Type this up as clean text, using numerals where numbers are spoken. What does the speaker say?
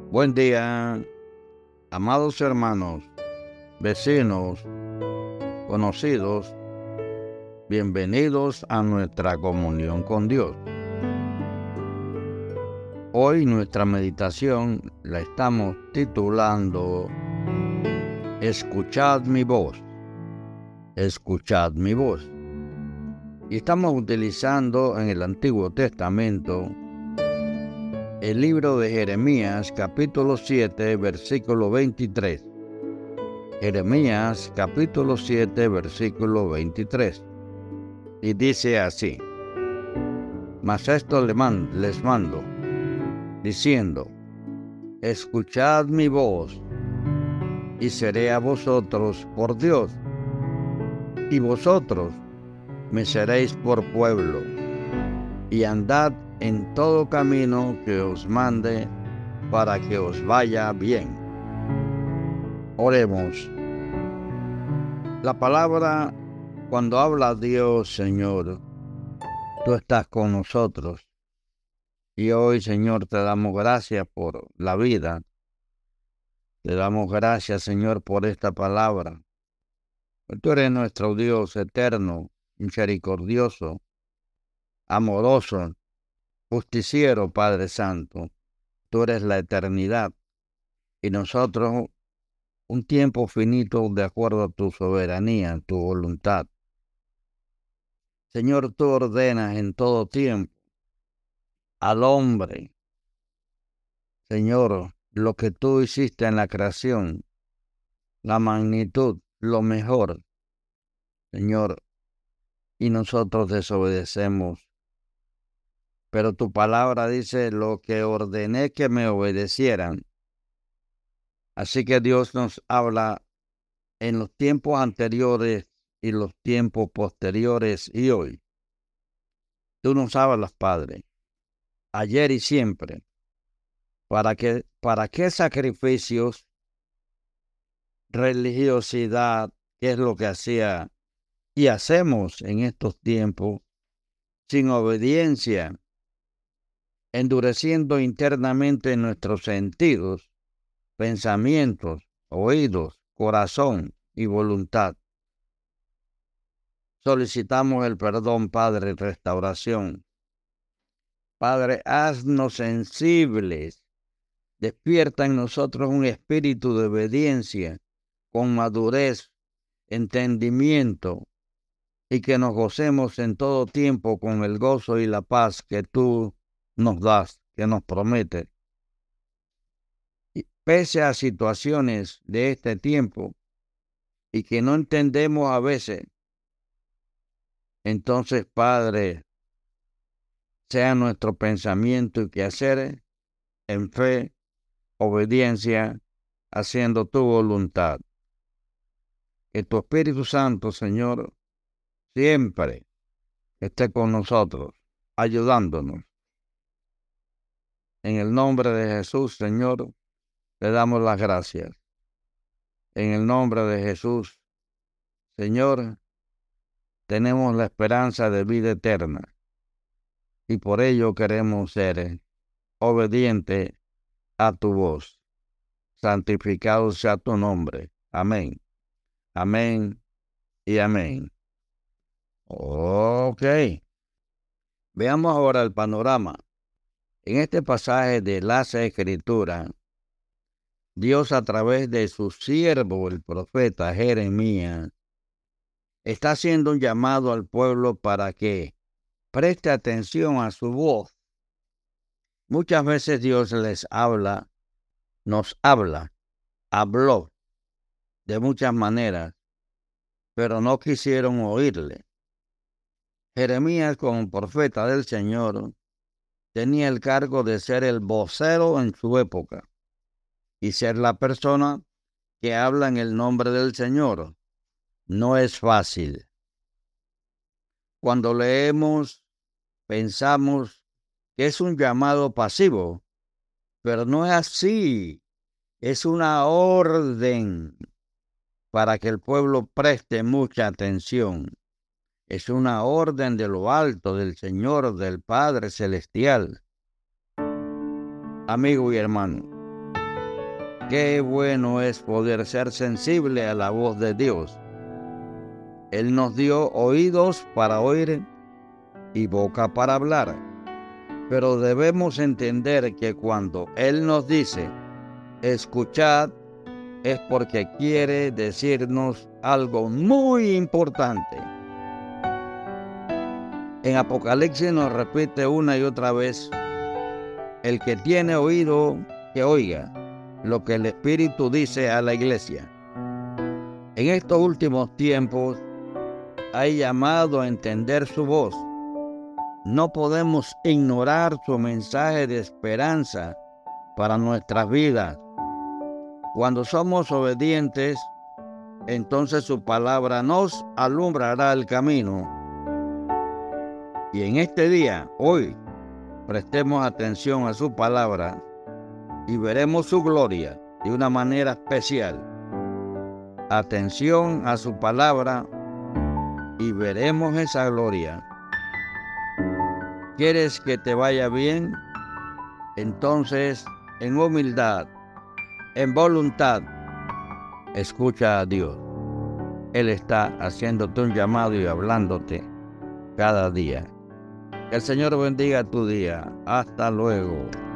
Buen día, amados hermanos, vecinos, conocidos, bienvenidos a nuestra comunión con Dios. Hoy nuestra meditación la estamos titulando Escuchad mi voz, escuchad mi voz. Y estamos utilizando en el Antiguo Testamento el libro de Jeremías, capítulo 7, versículo 23. Jeremías, capítulo 7, versículo 23. Y dice así: Mas esto les mando, diciendo: Escuchad mi voz, y seré a vosotros por Dios, y vosotros me seréis por pueblo, y andad en todo camino que os mande, para que os vaya bien. Oremos. La palabra, cuando habla Dios, Señor, tú estás con nosotros. Y hoy, Señor, te damos gracias por la vida. Te damos gracias, Señor, por esta palabra. Tú eres nuestro Dios eterno, misericordioso, amoroso, justiciero, Padre Santo. Tú eres la eternidad y nosotros un tiempo finito de acuerdo a tu soberanía, tu voluntad. Señor, tú ordenas en todo tiempo al hombre, Señor, lo que tú hiciste en la creación, la magnitud, lo mejor, Señor, y nosotros desobedecemos. Pero tu palabra dice: lo que ordené que me obedecieran. Así que Dios nos habla en los tiempos anteriores y los tiempos posteriores y hoy. Tú nos hablas, Padre, ayer y siempre. ¿Para qué sacrificios, religiosidad, qué es lo que hacía y hacemos en estos tiempos, sin obediencia, endureciendo internamente nuestros sentidos, pensamientos, oídos, corazón y voluntad? Solicitamos el perdón, Padre, restauración. Padre, haznos sensibles. Despierta en nosotros un espíritu de obediencia, con madurez, entendimiento, y que nos gocemos en todo tiempo con el gozo y la paz que tú nos das, que nos prometes. Y pese a situaciones de este tiempo y que no entendemos a veces, entonces, Padre, sea nuestro pensamiento y quehacer en fe, obediencia, haciendo tu voluntad. Que tu Espíritu Santo, Señor, siempre esté con nosotros, ayudándonos. En el nombre de Jesús, Señor, le damos las gracias. En el nombre de Jesús, Señor, tenemos la esperanza de vida eterna. Y por ello queremos ser obedientes a tu voz. Santificado sea tu nombre. Amén. Amén y amén. Ok. Veamos ahora el panorama. En este pasaje de las Escrituras, Dios, a través de su siervo, el profeta Jeremías, está haciendo un llamado al pueblo para que preste atención a su voz. Muchas veces Dios habló de muchas maneras, pero no quisieron oírle. Jeremías, como profeta del Señor, tenía el cargo de ser el vocero en su época y ser la persona que habla en el nombre del Señor. No es fácil. Cuando leemos, pensamos que es un llamado pasivo, pero no es así. Es una orden para que el pueblo preste mucha atención. Es una orden de lo alto del Señor, del Padre Celestial. Amigo y hermano, Qué bueno es poder ser sensible a la voz de Dios. Él nos dio oídos para oír y boca para hablar. Pero debemos entender que cuando Él nos dice, escuchad, es porque quiere decirnos algo muy importante. En Apocalipsis nos repite una y otra vez, el que tiene oído, que oiga lo que el Espíritu dice a la iglesia. En estos últimos tiempos hay llamado a entender su voz. No podemos ignorar su mensaje de esperanza para nuestras vidas. Cuando somos obedientes, entonces su palabra nos alumbrará el camino. Y en este día, hoy, prestemos atención a su palabra y veremos su gloria de una manera especial. Atención a su palabra y veremos esa gloria. ¿Quieres que te vaya bien? Entonces, en humildad, en voluntad, escucha a Dios. Él está haciéndote un llamado y hablándote cada día. Que el Señor bendiga tu día. Hasta luego.